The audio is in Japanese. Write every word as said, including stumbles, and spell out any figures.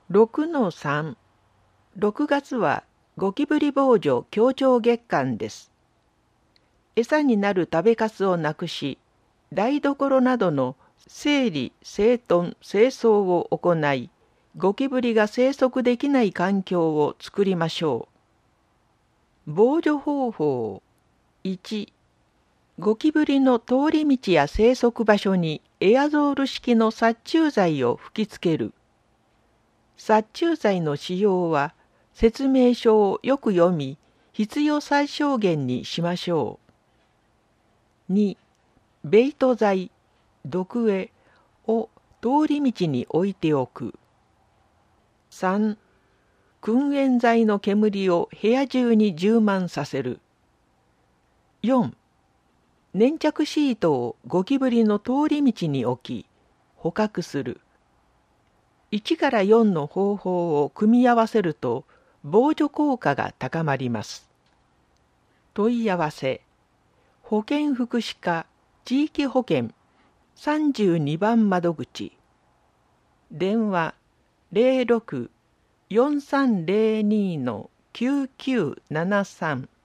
ろくのさん、ろくがつはゴキブリ防除協調月間です。餌になる食べかすをなくし、台所などの整理、整頓、清掃を行い、ゴキブリが生息できない環境を作りましょう。防除方法いち、ゴキブリの通り道や生息場所にエアゾール式の殺虫剤を吹きつける。殺虫剤の使用は説明書をよく読み、必要最小限にしましょう。に、ベイト剤、毒餌を通り道に置いておく。さん、燻煙剤の煙を部屋中に充満させる。よん、粘着シートをゴキブリの通り道に置き、捕獲する。いちからよんの方法を組み合わせると、防除効果が高まります。問い合わせ、保健福祉課地域保健さんじゅうにばん窓口。電話 ゼロろく よんさんゼロに きゅうきゅうななさん